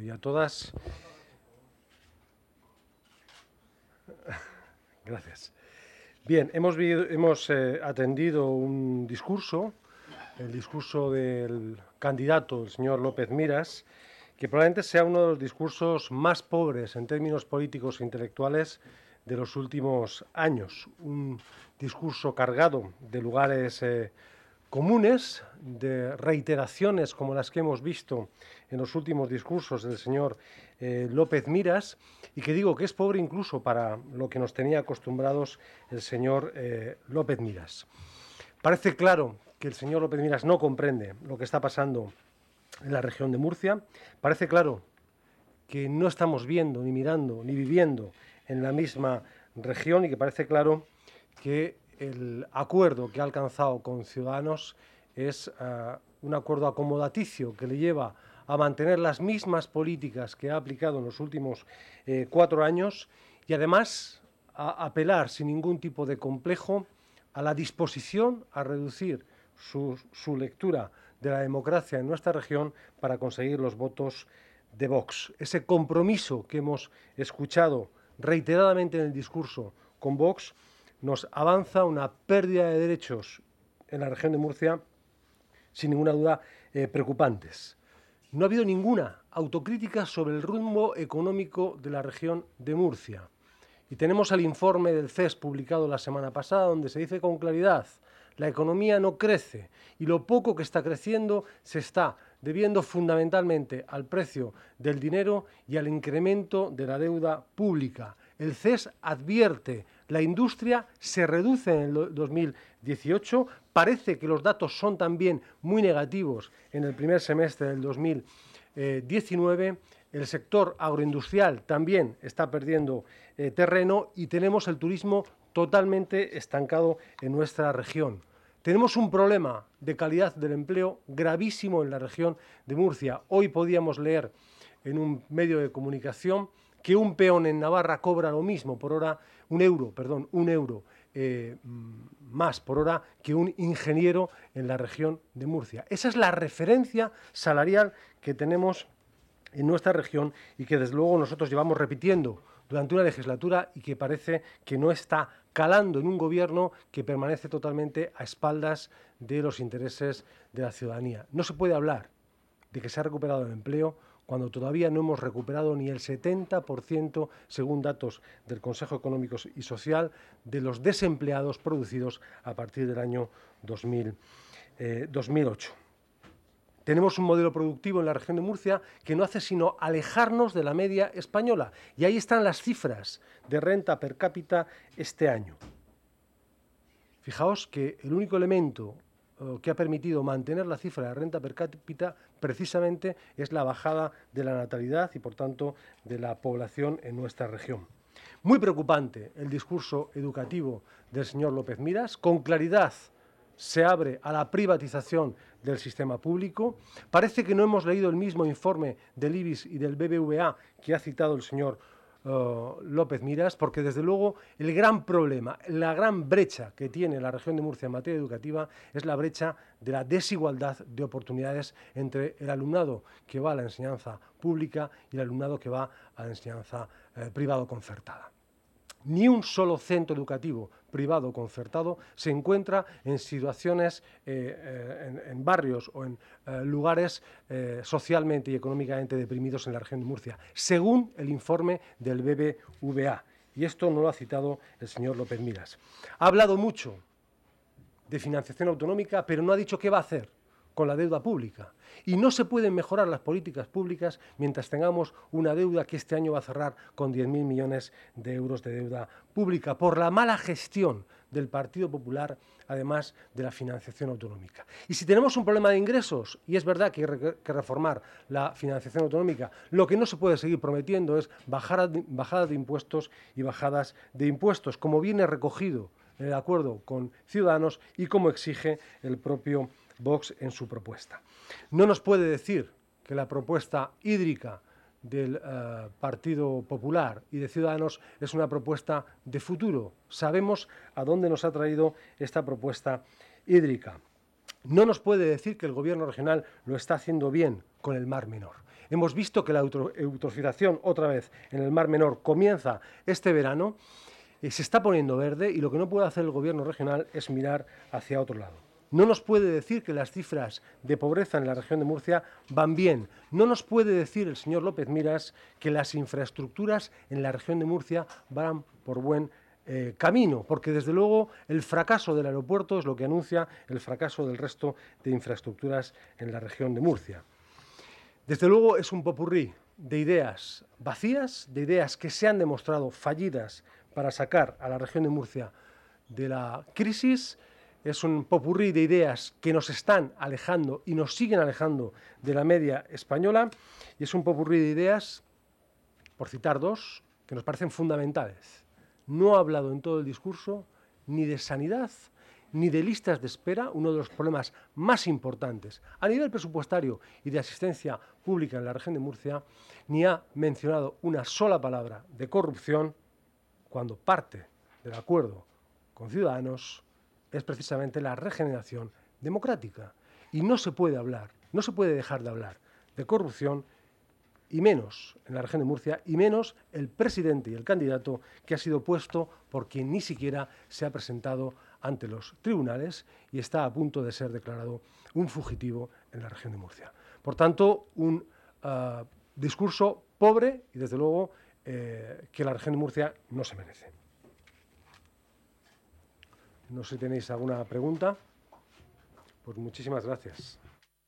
y a todas. Gracias. Bien, hemos atendido un discurso, el discurso del candidato, el señor López Miras, que probablemente sea uno de los discursos más pobres en términos políticos e intelectuales de los últimos años. Un discurso cargado de lugares comunes, de reiteraciones como las que hemos visto en los últimos discursos del señor López Miras, y que digo que es pobre incluso para lo que nos tenía acostumbrados el señor López Miras. Parece claro que el señor López Miras no comprende lo que está pasando en la región de Murcia. Parece claro que no estamos viendo, ni mirando, ni viviendo en la misma región, y que parece claro que el acuerdo que ha alcanzado con Ciudadanos es un acuerdo acomodaticio que le lleva a mantener las mismas políticas que ha aplicado en los últimos 4 años y además a apelar sin ningún tipo de complejo a la disposición a reducir su lectura de la democracia en nuestra región para conseguir los votos de Vox. Ese compromiso que hemos escuchado reiteradamente en el discurso con Vox nos avanza una pérdida de derechos en la región de Murcia, sin ninguna duda, preocupantes. No ha habido ninguna autocrítica sobre el rumbo económico de la región de Murcia. Y tenemos el informe del CES publicado la semana pasada, donde se dice con claridad: la economía no crece y lo poco que está creciendo se está debiendo fundamentalmente al precio del dinero y al incremento de la deuda pública. El CES advierte: la industria se reduce en el 2018, parece que los datos son también muy negativos en el primer semestre del 2019, el sector agroindustrial también está perdiendo terreno y tenemos el turismo totalmente estancado en nuestra región. Tenemos un problema de calidad del empleo gravísimo en la región de Murcia. Hoy podíamos leer en un medio de comunicación que un peón en Navarra cobra lo mismo por hora, un euro más por hora que un ingeniero en la región de Murcia. Esa es la referencia salarial que tenemos en nuestra región y que desde luego nosotros llevamos repitiendo durante una legislatura y que parece que no está calando en un gobierno que permanece totalmente a espaldas de los intereses de la ciudadanía. No se puede hablar de que se ha recuperado el empleo cuando todavía no hemos recuperado ni el 70%, según datos del Consejo Económico y Social, de los desempleados producidos a partir del año 2008. Tenemos un modelo productivo en la región de Murcia que no hace sino alejarnos de la media española. Y ahí están las cifras de renta per cápita este año. Fijaos que el único elemento que ha permitido mantener la cifra de renta per cápita precisamente es la bajada de la natalidad y, por tanto, de la población en nuestra región. Muy preocupante el discurso educativo del señor López Miras. Con claridad se abre a la privatización del sistema público. Parece que no hemos leído el mismo informe del IBIS y del BBVA que ha citado el señor López Miras, porque desde luego el gran problema, la gran brecha que tiene la región de Murcia en materia educativa es la brecha de la desigualdad de oportunidades entre el alumnado que va a la enseñanza pública y el alumnado que va a la enseñanza privado concertada. Ni un solo centro educativo privado concertado se encuentra en situaciones, en barrios o en lugares socialmente y económicamente deprimidos en la región de Murcia, según el informe del BBVA. Y esto no lo ha citado el señor López Miras. Ha hablado mucho de financiación autonómica, pero no ha dicho qué va a hacer con la deuda pública. Y no se pueden mejorar las políticas públicas mientras tengamos una deuda que este año va a cerrar con 10.000 millones de euros de deuda pública por la mala gestión del Partido Popular, además de la financiación autonómica. Y si tenemos un problema de ingresos, y es verdad que hay que reformar la financiación autonómica, lo que no se puede seguir prometiendo es bajadas de impuestos y bajadas de impuestos, como viene recogido en el acuerdo con Ciudadanos y como exige el propio Vox en su propuesta. No nos puede decir que la propuesta hídrica del Partido Popular y de Ciudadanos es una propuesta de futuro. Sabemos a dónde nos ha traído esta propuesta hídrica. No nos puede decir que el gobierno regional lo está haciendo bien con el Mar Menor. Hemos visto que la eutrofización, otra vez, en el Mar Menor comienza este verano, se está poniendo verde y lo que no puede hacer el gobierno regional es mirar hacia otro lado. No nos puede decir que las cifras de pobreza en la región de Murcia van bien. No nos puede decir el señor López Miras que las infraestructuras en la región de Murcia van por buen camino, porque desde luego el fracaso del aeropuerto es lo que anuncia el fracaso del resto de infraestructuras en la región de Murcia. Desde luego es un popurrí de ideas vacías, de ideas que se han demostrado fallidas para sacar a la región de Murcia de la crisis. Es un popurrí de ideas que nos están alejando y nos siguen alejando de la media española, y es un popurrí de ideas, por citar dos, que nos parecen fundamentales. No ha hablado en todo el discurso ni de sanidad ni de listas de espera, uno de los problemas más importantes a nivel presupuestario y de asistencia pública en la región de Murcia, ni ha mencionado una sola palabra de corrupción, cuando parte del acuerdo con Ciudadanos es precisamente la regeneración democrática. Y no se puede hablar, no se puede dejar de hablar de corrupción, y menos en la región de Murcia, y menos el presidente y el candidato que ha sido puesto por quien ni siquiera se ha presentado ante los tribunales y está a punto de ser declarado un fugitivo en la región de Murcia. Por tanto, un discurso pobre y, desde luego, que la región de Murcia no se merece. No sé si tenéis alguna pregunta. Pues muchísimas gracias.